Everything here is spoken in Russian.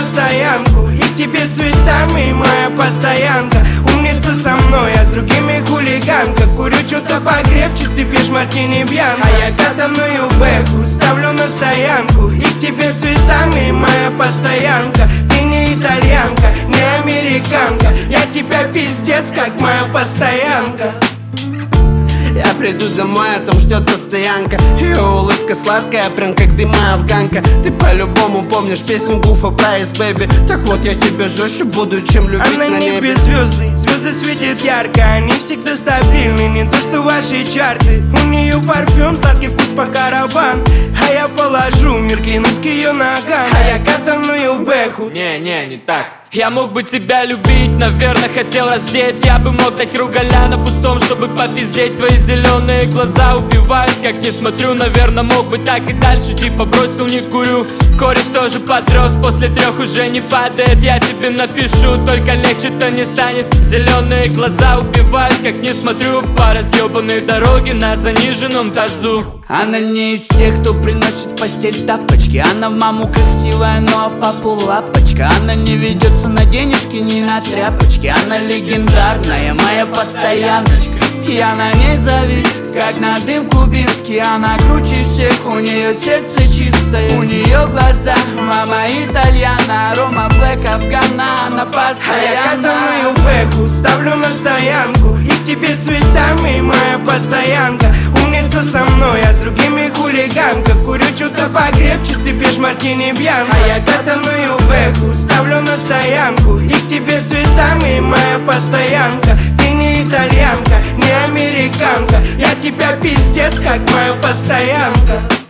стоянку, и к тебе с цветами моя постоянка. Умница со мной, а с другими хулиганка. Курю что-то покрепче, ты пьешь мартини бьянко. А я катаную бэху, ставлю на стоянку, и к тебе с цветами моя постоянка. Ты не итальянка, не американка, я тебя пиздец, как моя постоянка. Я приду домой, а там ждет постоянка. Ее улыбка сладкая, прям как дыма афганка. Ты по-любому помнишь песню Гуфа про Ice Baby. Так вот я тебя жестче буду, чем любить на на небе. звезды, звезды светят ярко, они всегда стабильны, не то что ваши чарты. У нее парфюм, сладкий вкус по караван, а я положу мир, клянусь, к ее ногам. А я катаную бэху. Не так. Я мог бы тебя любить, наверное, хотел раздеть. Я бы мог дать ругаля на пустом, чтобы попиздеть. Твои зеленые глаза убивают, как не смотрю. Наверное, мог бы так и дальше, типа бросил, не курю. Кореш тоже подрос, после 3 уже не падает. Я тебе напишу, только легче-то не станет. Зеленые глаза убивают, как не смотрю. По разъебанной дороге на заниженном тазу. Она не из тех, кто приносит в постель тапочки. Она в маму красивая, но в папу лапочка. Она не ведется на денежки, ни на тряпочки. Она легендарная, моя постояночка. Я на ней завис, как на дым кубинский. Она круче всех, у нее сердце чистое. У нее глаза, мама итальяна. Рома Блэк, Афгана, она постоянно. А я катаную бэху, ставлю на стоянку, и к тебе с цветами моя постоянка. Умница со мной, а с другими хулиганка. Курю что-то покрепче, ты пьешь мартини бьянко. А я катаную бэху, ставлю на стоянку, и к тебе с цветами моя постоянка. Ты не итальянка, не американка, я тебя пиздец, как моя постоянка.